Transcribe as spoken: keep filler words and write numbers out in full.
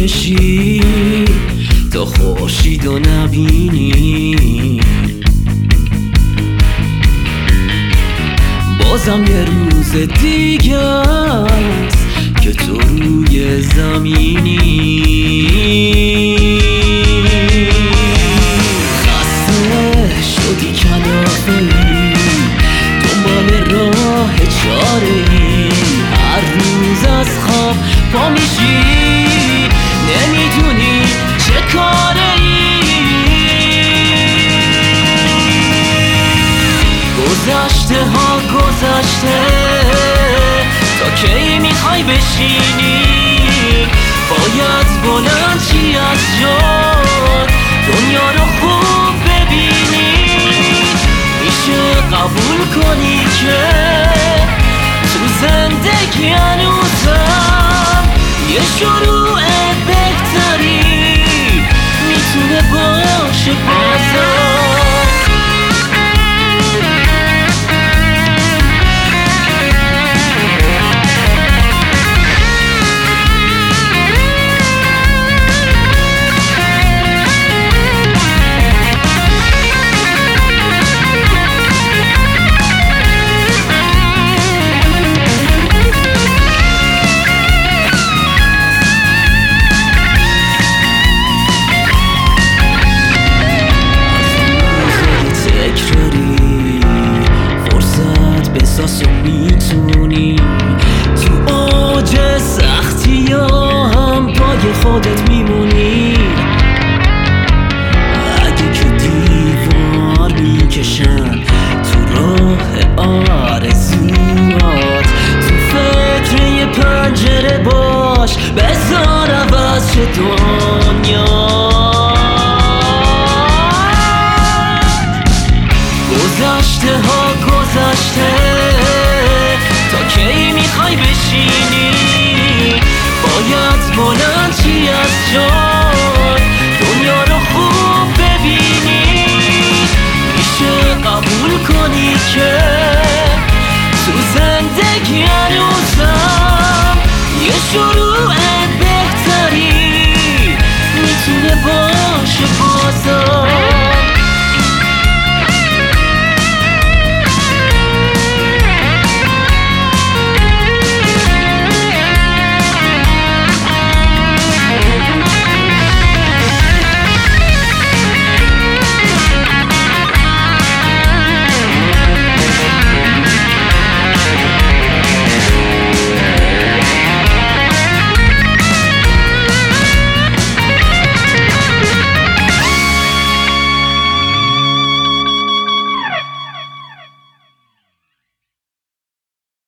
میکشی تا خورشید و نبینی. بازم یه روز دیگه است که تو روی زمینی. خسته شدی کلافه‌ای دنبال راه چاره‌ای، هر روز از خواب پا میشی نمیدونی چه کاره‌ای. گذشته ها گذشته تا کی میخوای بشینی؟ باید بلند چی از جات دنیا رو خوب ببینی. میشه قبول کنی که تو زندگی هنوزم یه شروع بهتری میتونه باشه بازم. احساسو میتونی تو اوج سختی ها هم پای خودت میمونی. اگه که دیوار میکشن تو راه آرزوات، تو فکر یه پنجره باش بذار عوض شه دنیا. گذشته ها گذشته تا کی میخوای بشینی؟ باید بلند چی از جات دنیا رو خوب ببینی. میشه قبول کنی که تو زندگی هنوزم یه شروع بهتری میتونه باشه بازم.